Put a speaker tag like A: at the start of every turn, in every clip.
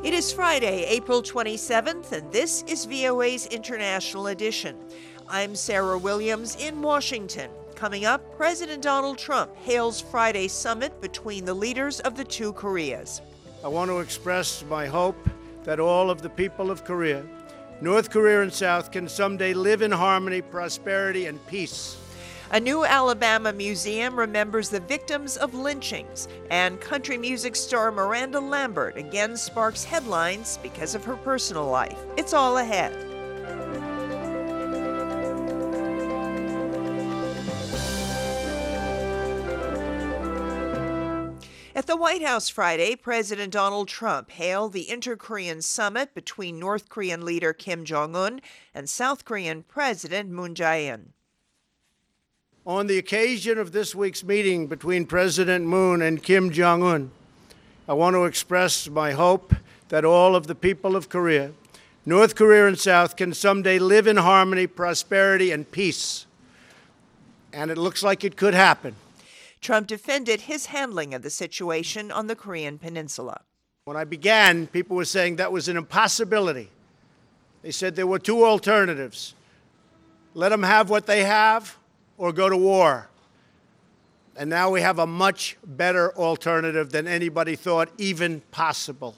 A: It is Friday, April 27th, and this is VOA's International Edition. I'm Sarah Williams in Washington. Coming up, President Donald Trump hails Friday's summit between the leaders of the two Koreas.
B: I want to express my hope that all of the people of Korea, North Korea and South, can someday live in harmony, prosperity, and peace.
A: A new Alabama museum remembers the victims of lynchings, and country music star Miranda Lambert again sparks headlines because of her personal life. It's all ahead. At the White House Friday, President Donald Trump hailed the Inter-Korean summit between North Korean leader Kim Jong-un and South Korean President Moon Jae-in.
B: On the occasion of this week's meeting between President Moon and Kim Jong-un, I want to express my hope that all of the people of Korea, North Korea and South, can someday live in harmony, prosperity, and peace. And it looks like it could happen.
A: Trump defended his handling of the situation on the Korean peninsula.
B: When I began, people were saying that was an impossibility. They said there were two alternatives. Let them have what they have, or go to war. And now we have a much better alternative than anybody thought even possible.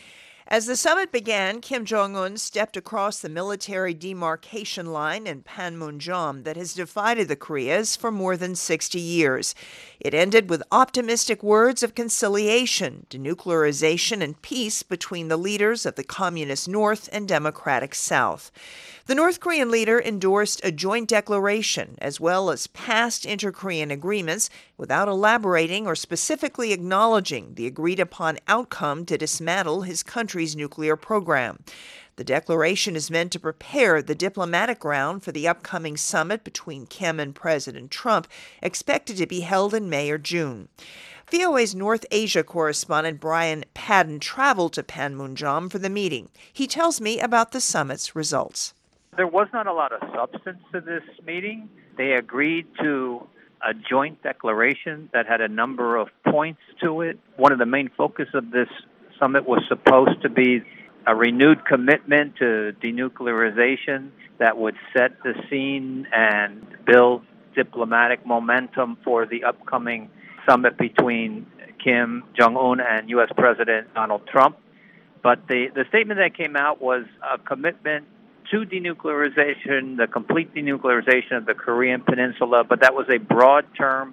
A: As the summit began, Kim Jong-un stepped across the military demarcation line in Panmunjom that has divided the Koreas for more than 60 years. It ended with optimistic words of conciliation, denuclearization, and peace between the leaders of the Communist North and Democratic South. The North Korean leader endorsed a joint declaration as well as past inter-Korean agreements without elaborating or specifically acknowledging the agreed-upon outcome to dismantle his country's nuclear program. The declaration is meant to prepare the diplomatic ground for the upcoming summit between Kim and President Trump, expected to be held in May or June. VOA's North Asia correspondent Brian Padden traveled to Panmunjom for the meeting. He tells me about the summit's results.
C: There was not a lot of substance to this meeting. They agreed to a joint declaration that had a number of points to it. One of the main focus of this summit was supposed to be a renewed commitment to denuclearization that would set the scene and build diplomatic momentum for the upcoming summit between Kim Jong-un and U.S. President Donald Trump. But the statement that came out was a commitment to denuclearization, the complete denuclearization of the Korean peninsula, but that was a broad term.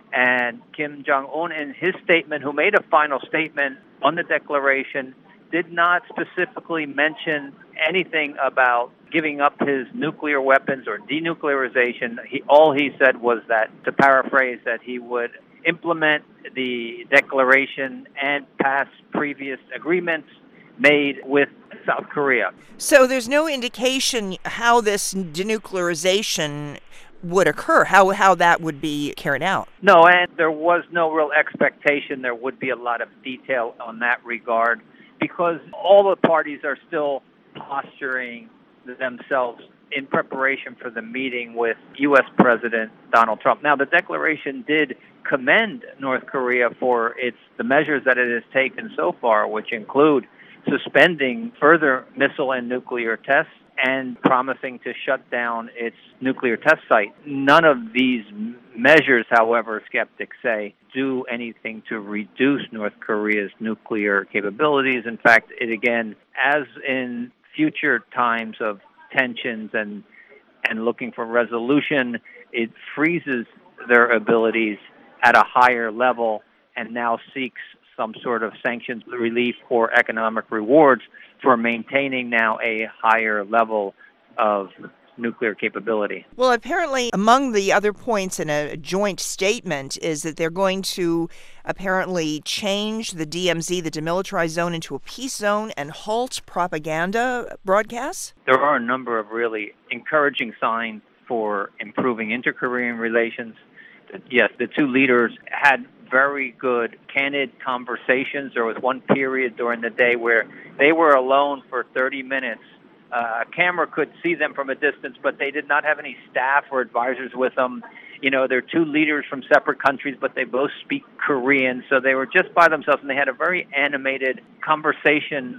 C: And Kim Jong-un, in his statement, who made a final statement on the declaration, did not specifically mention anything about giving up his nuclear weapons or denuclearization. All he said was that, to paraphrase, that he would implement the declaration and pass previous agreements made with South Korea.
A: So there's no indication how this denuclearization would occur, how that would be carried out.
C: No, and there was no real expectation there would be a lot of detail on that regard because all the parties are still posturing themselves in preparation for the meeting with U.S. President Donald Trump. Now, the declaration did commend North Korea for the measures that it has taken so far, which include suspending further missile and nuclear tests and promising to shut down its nuclear test site. None of these measures, however, skeptics say, do anything to reduce North Korea's nuclear capabilities. In fact, it again, as in future times of tensions and looking for resolution, it freezes their abilities at a higher level and now seeks some sort of sanctions relief or economic rewards for maintaining now a higher level of nuclear capability.
A: Well, apparently among the other points in a joint statement is that they're going to apparently change the DMZ, the demilitarized zone, into a peace zone and halt propaganda broadcasts?
C: There are a number of really encouraging signs for improving inter-Korean relations. Yes, the two leaders had very good, candid conversations. There was one period during the day where they were alone for 30 minutes. A camera could see them from a distance, but they did not have any staff or advisors with them. You know, they're two leaders from separate countries, but they both speak Korean, so they were just by themselves, and they had a very animated conversation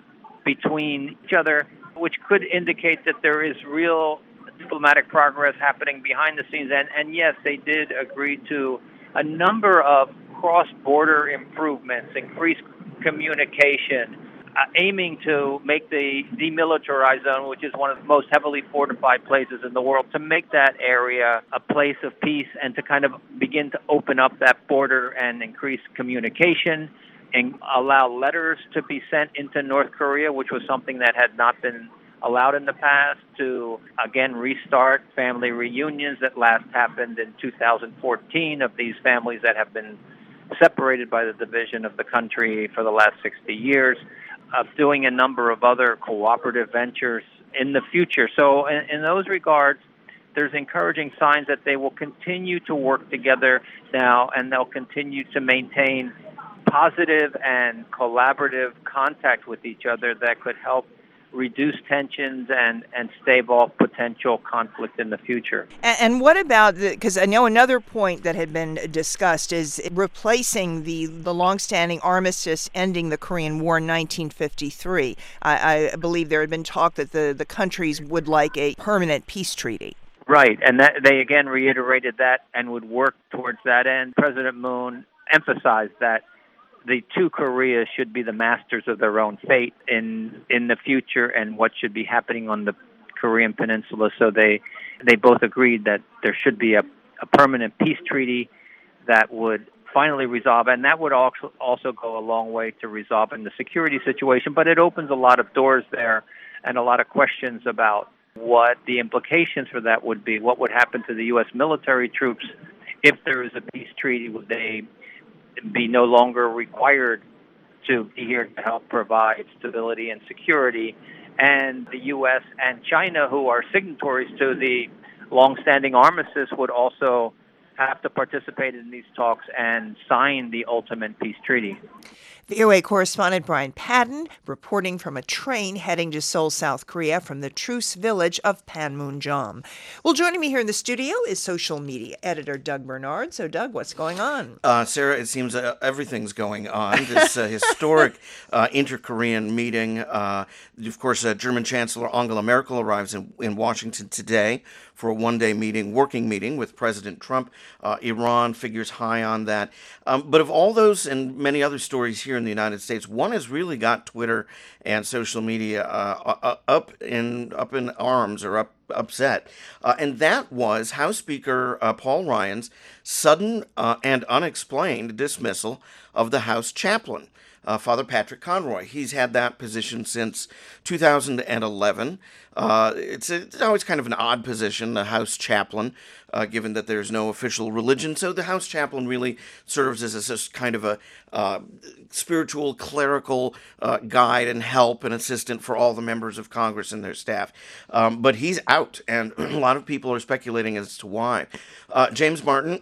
C: between each other, which could indicate that there is real diplomatic progress happening behind the scenes. And yes, they did agree to a number of cross-border improvements, increased communication, aiming to make the demilitarized zone, which is one of the most heavily fortified places in the world, to make that area a place of peace and to kind of begin to open up that border and increase communication and allow letters to be sent into North Korea, which was something that had not been allowed in the past, to again restart family reunions that last happened in 2014 of these families that have been separated by the division of the country for the last 60 years, of doing a number of other cooperative ventures in the future. So in those regards, there's encouraging signs that they will continue to work together now, and they'll continue to maintain positive and collaborative contact with each other that could help reduce tensions and stave off potential conflict in the future.
A: And what about, because I know another point that had been discussed is replacing the longstanding armistice ending the Korean War in 1953. I believe there had been talk that the countries would like a permanent peace treaty.
C: Right, and that they again reiterated that and would work towards that end. President Moon emphasized that the two Koreas should be the masters of their own fate in the future and what should be happening on the Korean Peninsula. So they both agreed that there should be a permanent peace treaty that would finally resolve, and that would also go a long way to resolving the security situation. But it opens a lot of doors there and a lot of questions about what the implications for that would be. What would happen to the U.S. military troops if there is a peace treaty? Would they be no longer required to be here to help provide stability and security? And the U.S. and China, who are signatories to the longstanding armistice, would also have to participate in these talks and sign the ultimate peace treaty.
A: VOA correspondent Brian Padden reporting from a train heading to Seoul, South Korea from the truce village of Panmunjom. Well, joining me here in the studio is social media editor Doug Bernard. So, Doug, what's going on?
D: Sarah, it seems everything's going on. This historic inter-Korean meeting. Of course, German Chancellor Angela Merkel arrives in Washington today for a one-day meeting, working meeting with President Trump. Iran figures high on that. But of all those and many other stories here in the United States, one has really got Twitter and social media up in arms or upset. And that was House Speaker Paul Ryan's sudden and unexplained dismissal of the House chaplain, Father Patrick Conroy. He's had that position since 2011. It's always kind of an odd position, the House chaplain, given that there's no official religion. So the House chaplain really serves as a kind of a spiritual, clerical guide and help and assistant for all the members of Congress and their staff. But he's out, and a lot of people are speculating as to why. James Martin,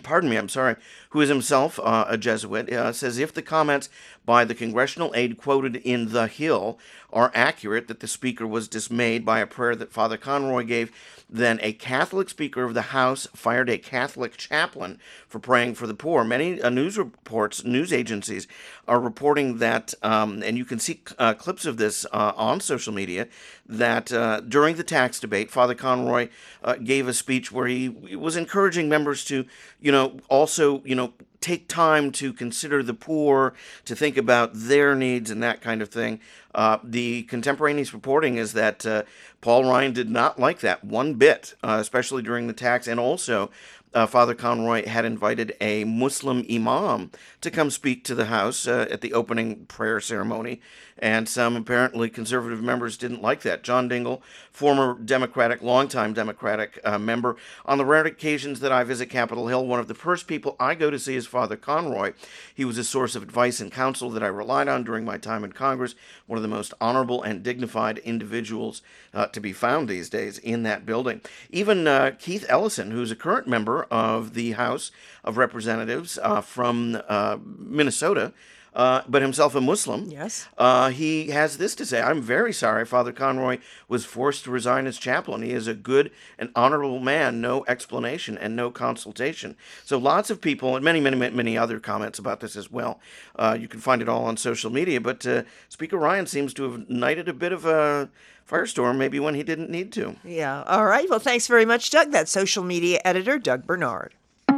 D: who is himself a Jesuit, says if the comments by the congressional aide quoted in The Hill are accurate, that the speaker was dismayed by a prayer that Father Conroy gave, then a Catholic Speaker of the House fired a Catholic chaplain for praying for the poor. Many news agencies are reporting that, and you can see clips of this on social media, that during the tax debate, Father Conroy gave a speech where he was encouraging members to, also, take time to consider the poor, to think about their needs and that kind of thing. The contemporaneous reporting is that Paul Ryan did not like that one bit, especially during the tax. And also, Father Conroy had invited a Muslim imam to come speak to the House at the opening prayer ceremony. And some apparently conservative members didn't like that. John Dingell, former longtime Democratic member, on the rare occasions that I visit Capitol Hill, one of the first people I go to see is Father Conroy. He was a source of advice and counsel that I relied on during my time in Congress, one of the most honorable and dignified individuals to be found these days in that building. Even Keith Ellison, who's a current member of the House of Representatives from Minnesota, but himself a Muslim.
A: Yes.
D: He has this to say: "I'm very sorry Father Conroy was forced to resign as chaplain. He is a good and honorable man, no explanation and no consultation." So lots of people, and many other comments about this as well. You can find it all on social media, but Speaker Ryan seems to have ignited a bit of a firestorm, maybe when he didn't need to.
A: Yeah. All right. Well, thanks very much, Doug. That's social media editor Doug Bernard.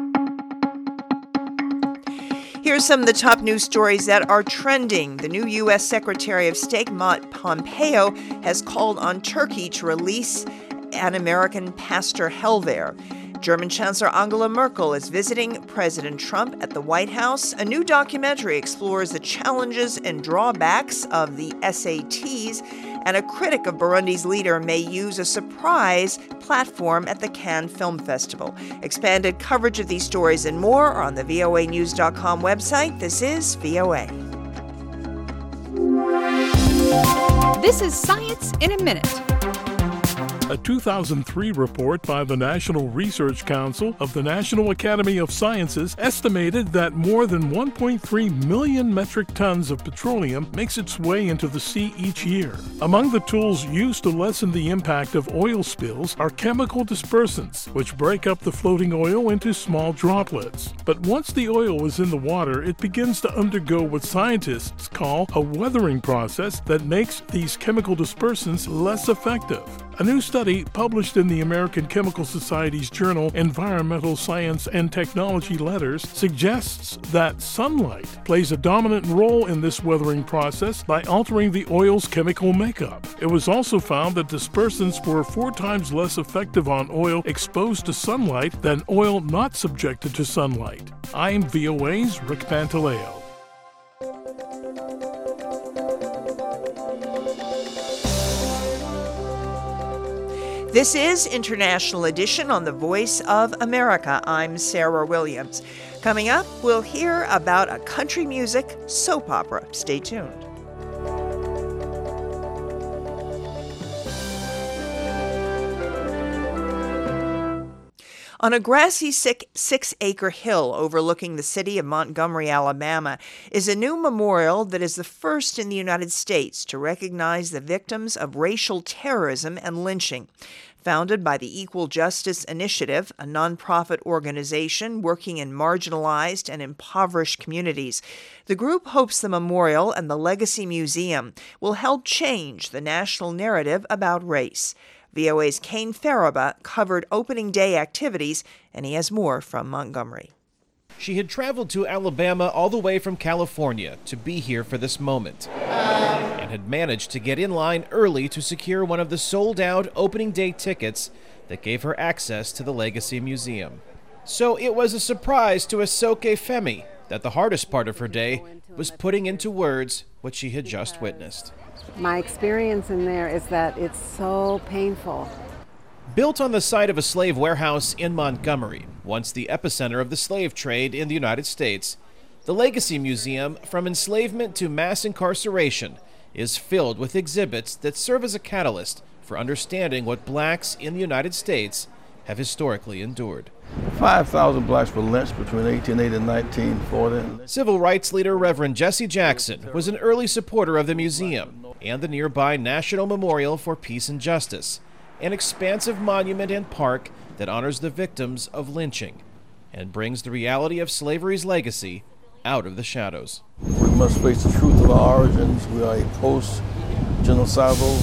A: Here's some of the top news stories that are trending. The new U.S. Secretary of State, Mike Pompeo, has called on Turkey to release an American pastor held there. German Chancellor Angela Merkel is visiting President Trump at the White House. A new documentary explores the challenges and drawbacks of the SATs, and a critic of Burundi's leader may use a surprise platform at the Cannes Film Festival. Expanded coverage of these stories and more are on the voanews.com website. This is VOA.
E: This is Science in a Minute.
F: A 2003 report by the National Research Council of the National Academy of Sciences estimated that more than 1.3 million metric tons of petroleum makes its way into the sea each year. Among the tools used to lessen the impact of oil spills are chemical dispersants, which break up the floating oil into small droplets. But once the oil is in the water, it begins to undergo what scientists call a weathering process that makes these chemical dispersants less effective. A new study published in the American Chemical Society's journal Environmental Science and Technology Letters suggests that sunlight plays a dominant role in this weathering process by altering the oil's chemical makeup. It was also found that dispersants were 4 times less effective on oil exposed to sunlight than oil not subjected to sunlight. I'm VOA's Rick Pantaleo.
A: This is International Edition on the Voice of America. I'm Sarah Williams. Coming up, we'll hear about a country music soap opera. Stay tuned. On a grassy 6-acre hill overlooking the city of Montgomery, Alabama, is a new memorial that is the first in the United States to recognize the victims of racial terrorism and lynching. Founded by the Equal Justice Initiative, a nonprofit organization working in marginalized and impoverished communities, the group hopes the memorial and the Legacy Museum will help change the national narrative about race. VOA's Kane Faraba covered opening day activities, and he has more from Montgomery.
G: She had traveled to Alabama all the way from California to be here for this moment, and had managed to get in line early to secure one of the sold-out opening day tickets that gave her access to the Legacy Museum. So it was a surprise to Asoke Femi that the hardest part of her day was putting into words what she had just witnessed.
H: My experience in there is that it's so painful.
G: Built on the site of a slave warehouse in Montgomery, once the epicenter of the slave trade in the United States, the Legacy Museum, from enslavement to mass incarceration, is filled with exhibits that serve as a catalyst for understanding what blacks in the United States have historically endured.
I: 5,000 blacks were lynched between 1880 and 1940.
G: Civil rights leader Reverend Jesse Jackson was an early supporter of the museum and the nearby National Memorial for Peace and Justice, an expansive monument and park that honors the victims of lynching and brings the reality of slavery's legacy out of the shadows.
I: We must face the truth of our origins. We are a post-genocidal,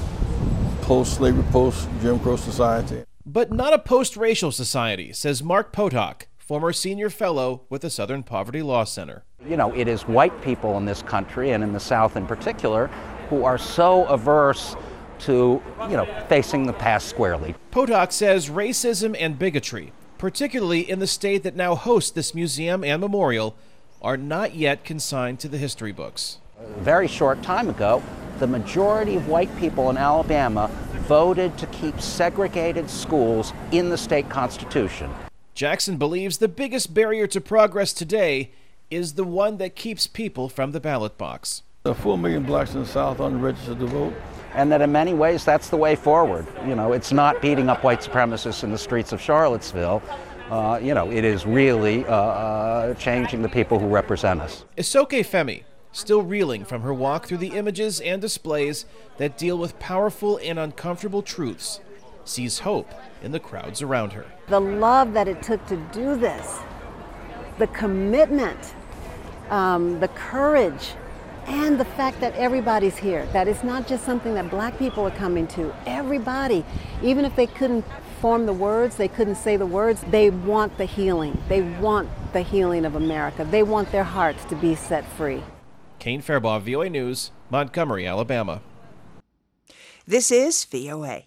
I: post-slavery, post-Jim Crow society.
G: But not a post-racial society, says Mark Potok, former senior fellow with the Southern Poverty Law Center.
J: You know, it is white people in this country, and in the South in particular, who are so averse to, facing the past squarely.
G: Potok says racism and bigotry, particularly in the state that now hosts this museum and memorial, are not yet consigned to the history books.
J: A very short time ago, the majority of white people in Alabama voted to keep segregated schools in the state constitution.
G: Jackson believes the biggest barrier to progress today is the one that keeps people from the ballot box.
I: There are 4 million blacks in the South unregistered to vote.
J: And that in many ways, that's the way forward. It's not beating up white supremacists in the streets of Charlottesville. it is really changing the people who represent us.
G: Isoke Femi, still reeling from her walk through the images and displays that deal with powerful and uncomfortable truths, sees hope in the crowds around her.
H: The love that it took to do this, the commitment, the courage, and the fact that everybody's here, that it's not just something that Black people are coming to. Everybody, even if they couldn't form the words, they couldn't say the words, they want the healing. They want the healing of America. They want their hearts to be set free.
G: Kane Fairbaugh, VOA News, Montgomery, Alabama.
A: This is VOA.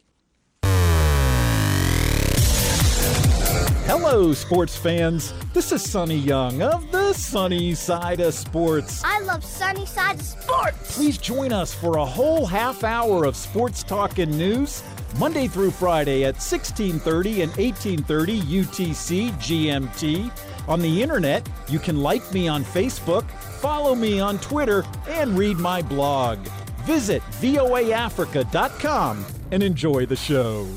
K: Hello, sports fans. This is Sonny Young of the Sunny Side of Sports.
L: I love Sunny Side of Sports.
K: Please join us for a whole half hour of sports talk and news, Monday through Friday at 1630 and 1830 UTC GMT. On the internet, you can like me on Facebook, follow me on Twitter, and read my blog. Visit voaafrica.com and enjoy the show.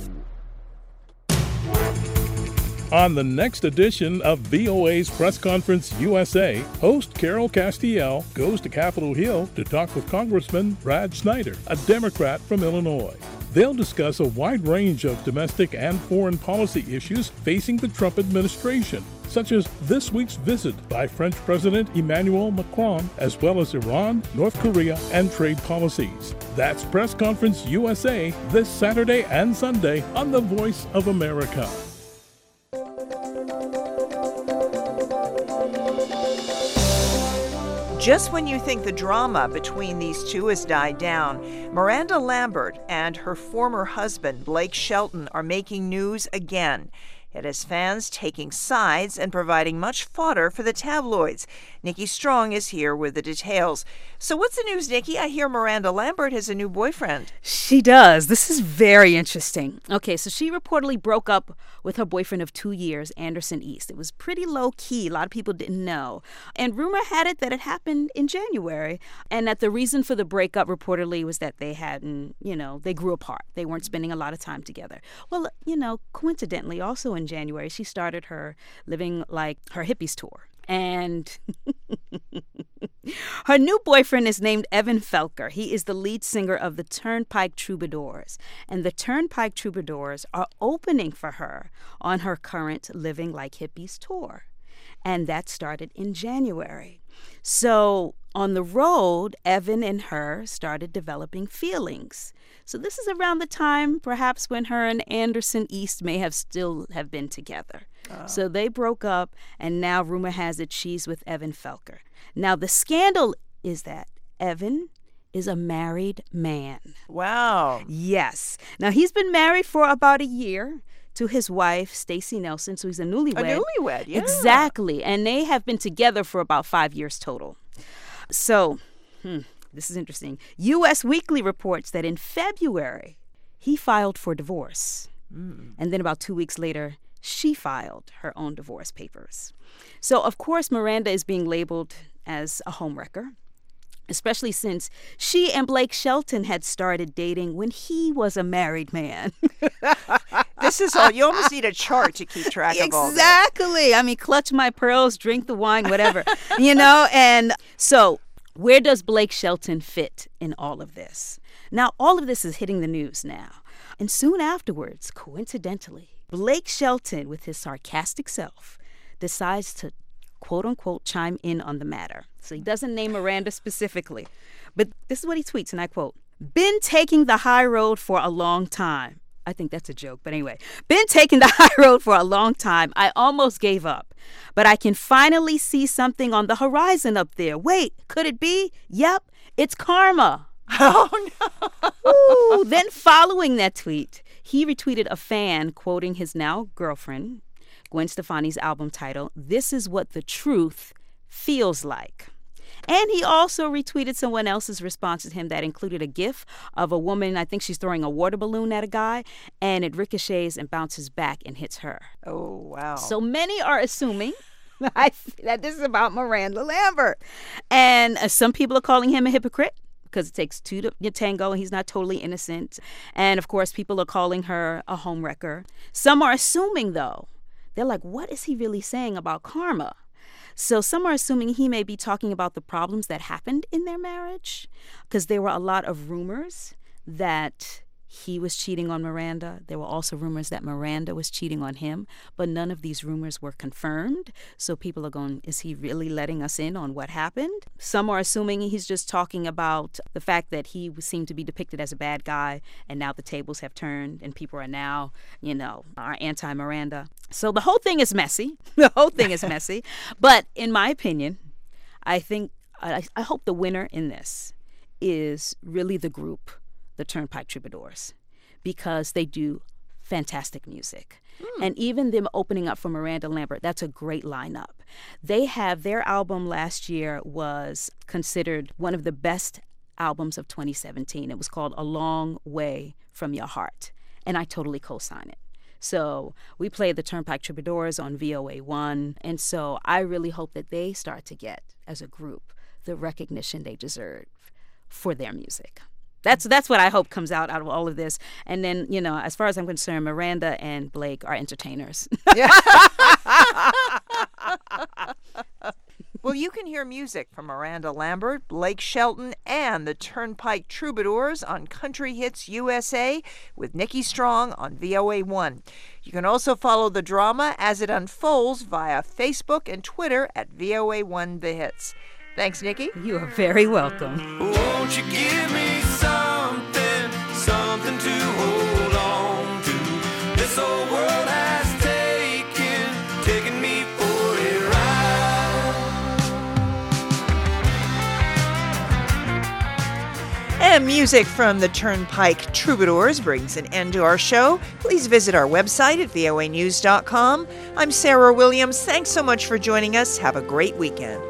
F: On the next edition of VOA's Press Conference USA, host Carol Castiel goes to Capitol Hill to talk with Congressman Brad Snyder, a Democrat from Illinois. They'll discuss a wide range of domestic and foreign policy issues facing the Trump administration, such as this week's visit by French President Emmanuel Macron, as well as Iran, North Korea, and trade policies. That's Press Conference USA this Saturday and Sunday on The Voice of America.
A: Just when you think the drama between these two has died down, Miranda Lambert and her former husband, Blake Shelton, are making news again. It has fans taking sides and providing much fodder for the tabloids. Nikki Strong is here with the details. So what's the news, Nikki? I hear Miranda Lambert has a new boyfriend.
M: She does. This is very interesting. Okay, so she reportedly broke up with her boyfriend of 2 years, Anderson East. It was pretty low key. A lot of people didn't know. And rumor had it that it happened in January, and that the reason for the breakup reportedly was that they hadn't, they grew apart. They weren't spending a lot of time together. Well, coincidentally, also in January, she started her Living Like Her Hippies tour. And her new boyfriend is named Evan Felker. He is the lead singer of the Turnpike Troubadours. And the Turnpike Troubadours are opening for her on her current Living Like Hippies tour. And that started in January. So on the road, Evan and her started developing feelings. So this is around the time, perhaps, when her and Anderson East may have still have been together. Oh. So they broke up, and now rumor has it she's with Evan Felker. Now, the scandal is that Evan is a married man.
A: Wow.
M: Yes. Now, he's been married for about a year to his wife, Stacey Nelson, so he's a newlywed.
A: A newlywed, yeah.
M: Exactly. And they have been together for about 5 years total. So, this is interesting. U.S. Weekly reports that in February, he filed for divorce. And then about 2 weeks later, she filed her own divorce papers. So, of course, Miranda is being labeled as a homewrecker, especially since she and Blake Shelton had started dating when he was a married man.
A: This is all. You almost need a chart to keep track of all that.
M: Exactly. I mean, clutch my pearls, drink the wine, whatever, And so where does Blake Shelton fit in all of this? Now, all of this is hitting the news now. And soon afterwards, coincidentally, Blake Shelton, with his sarcastic self, decides to, quote unquote, chime in on the matter. So he doesn't name Miranda specifically. But this is what he tweets, and I quote, "Been taking the high road for a long time." I think that's a joke, but anyway. "Been taking the high road for a long time. I almost gave up. But I can finally see something on the horizon up there. Wait, could it be? Yep, it's karma."
A: Oh, no.
M: Ooh, then following that tweet, he retweeted a fan quoting his now girlfriend, Gwen Stefani's album title, "This is what the truth feels like." And he also retweeted someone else's response to him that included a gif of a woman, I think she's throwing a water balloon at a guy, and it ricochets and bounces back and hits her.
A: Oh, wow.
M: So many are assuming that this is about Miranda Lambert. And some people are calling him a hypocrite, because it takes two to tango, and he's not totally innocent. And, of course, people are calling her a homewrecker. Some are assuming, though, they're like, what is he really saying about karma? So some are assuming he may be talking about the problems that happened in their marriage, because there were a lot of rumors that he was cheating on Miranda. There were also rumors that Miranda was cheating on him, but none of these rumors were confirmed. So people are going, is he really letting us in on what happened? Some are assuming he's just talking about the fact that he seemed to be depicted as a bad guy, and now the tables have turned and people are now, are anti-Miranda. So the whole thing is messy. The whole thing is messy. But in my opinion, I hope the winner in this is really the group, the Turnpike Troubadours, because they do fantastic music. And even them opening up for Miranda Lambert, that's a great lineup. They have, their album last year was considered one of the best albums of 2017. It was called A Long Way From Your Heart, and I totally co-sign it. So we played the Turnpike Troubadours on VOA1, and so I really hope that they start to get, as a group, the recognition they deserve for their music. That's what I hope comes out of all of this. And then, as far as I'm concerned, Miranda and Blake are entertainers.
A: Well, you can hear music from Miranda Lambert, Blake Shelton, and the Turnpike Troubadours on Country Hits USA with Nikki Strong on VOA1. You can also follow the drama as it unfolds via Facebook and Twitter at VOA1 The Hits. Thanks, Nikki.
M: You are very welcome.
N: Won't you give me something to hold on to? This old world has taken me for a
A: ride. And music from the Turnpike Troubadours brings an end to our show. Please visit our website at voanews.com. I'm Sarah Williams. Thanks so much for joining us. Have a great weekend.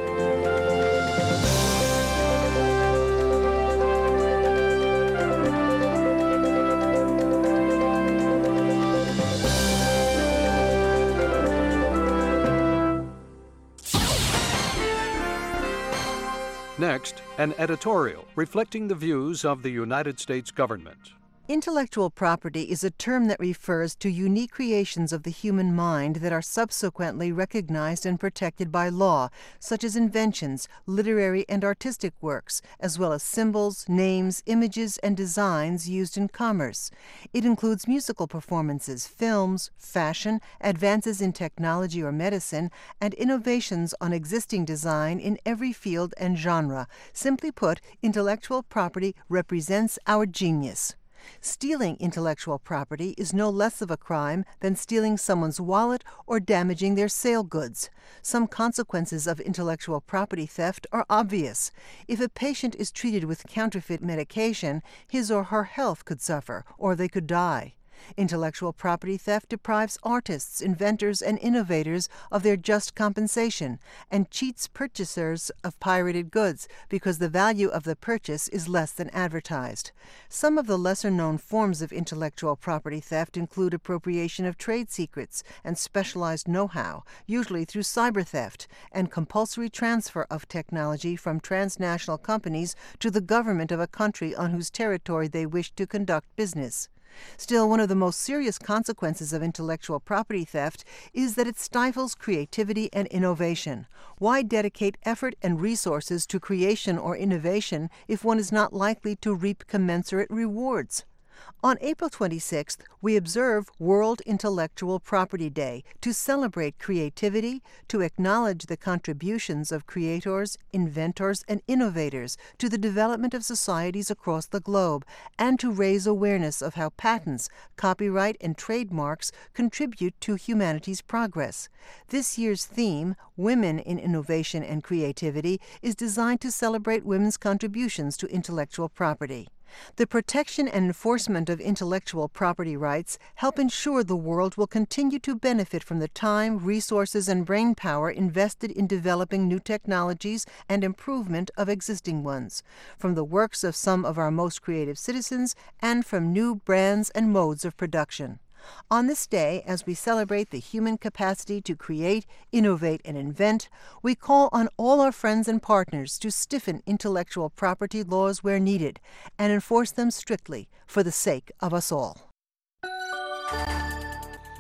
O: Next, an editorial reflecting the views of the United States government.
P: Intellectual property is a term that refers to unique creations of the human mind that are subsequently recognized and protected by law, such as inventions, literary and artistic works, as well as symbols, names, images, and designs used in commerce. It includes musical performances, films, fashion, advances in technology or medicine, and innovations on existing design in every field and genre. Simply put, intellectual property represents our genius. Stealing intellectual property is no less of a crime than stealing someone's wallet or damaging their sale goods. Some consequences of intellectual property theft are obvious. If a patient is treated with counterfeit medication, his or her health could suffer, or they could die. Intellectual property theft deprives artists, inventors, and innovators of their just compensation and cheats purchasers of pirated goods because the value of the purchase is less than advertised. Some of the lesser-known forms of intellectual property theft include appropriation of trade secrets and specialized know-how, usually through cyber theft, and compulsory transfer of technology from transnational companies to the government of a country on whose territory they wish to conduct business. Still, one of the most serious consequences of intellectual property theft is that it stifles creativity and innovation. Why dedicate effort and resources to creation or innovation if one is not likely to reap commensurate rewards? On April 26th, we observe World Intellectual Property Day to celebrate creativity, to acknowledge the contributions of creators, inventors, and innovators to the development of societies across the globe, and to raise awareness of how patents, copyright, and trademarks contribute to humanity's progress. This year's theme, Women in Innovation and Creativity, is designed to celebrate women's contributions to intellectual property. The protection and enforcement of intellectual property rights help ensure the world will continue to benefit from the time, resources, and brainpower invested in developing new technologies and improvement of existing ones, from the works of some of our most creative citizens and from new brands and modes of production. On this day, as we celebrate the human capacity to create, innovate, and invent, we call on all our friends and partners to stiffen intellectual property laws where needed and enforce them strictly for the sake of us all.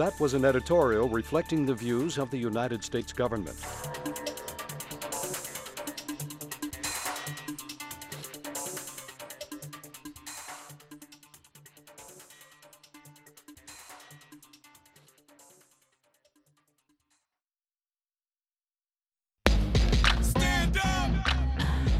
O: That was an editorial reflecting the views of the United States government.